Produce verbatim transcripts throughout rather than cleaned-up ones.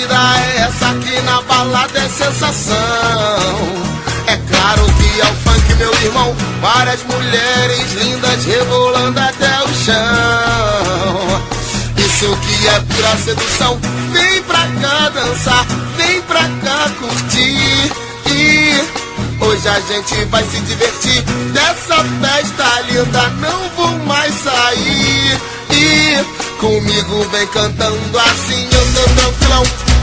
batida é essa aqui na balada, é sensação. É claro que é o funk, meu irmão. Várias mulheres lindas rebolando até o chão. Isso que é pura sedução. Vem pra cá dançar, vem pra cá curtir. E hoje a gente vai se divertir. Dessa festa linda não vou mais sair. E comigo vem cantando assim, eu tô tranquilão.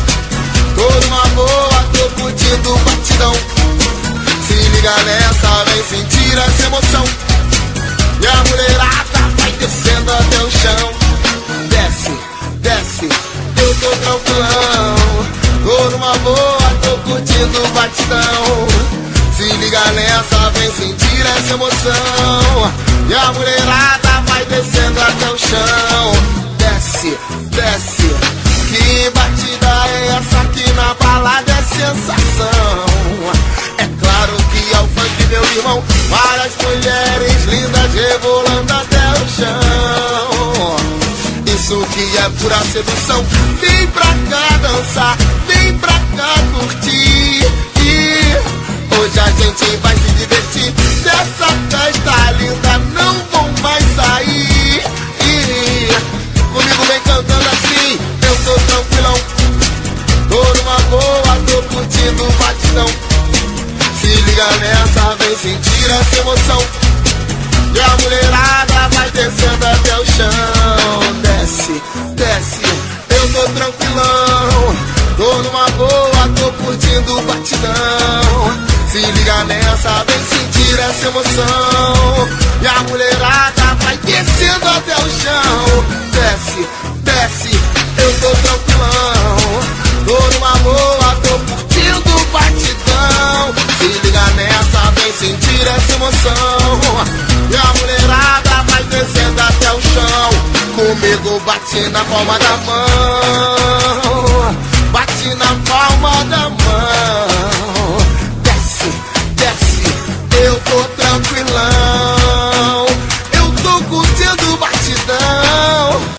Tô numa boa, tô curtindo o batidão. Se liga nessa, vem sentir essa emoção. E a mulherada vai descendo até o chão. Desce, desce, eu tô tranquilão. Tô numa boa, tô curtindo o batidão. Se liga nessa, vem sentir essa emoção. E a mulherada vai descendo até o chão. Desce, desce. Que batida é essa aqui na balada, é sensação. É claro que é o funk, meu irmão. Várias mulheres lindas rebolando até o chão. Isso que é pura sedução. Vem pra cá dançar, vem pra cá curtir. E hoje a gente vai se divertir. Dessa festa linda não vou mais sair. E comigo vem cantando assim, eu tô tranquilão. Tô numa boa, tô curtindo o batidão. Se liga nessa, vem sentir essa emoção. E a mulherada vai descendo até o chão. Desce, desce, eu tô tranquilão. Tô numa boa, tô curtindo o batidão. Se liga nessa, vem sentir essa emoção. E a mulherada vai descendo até o chão. Desce, desce, eu tô tranquilão. Tô numa boa, tô curtindo o batidão. Se liga nessa, vem sentir essa emoção. E a mulherada vai descendo até o chão. Comigo bate na palma da mão. Bate na palma da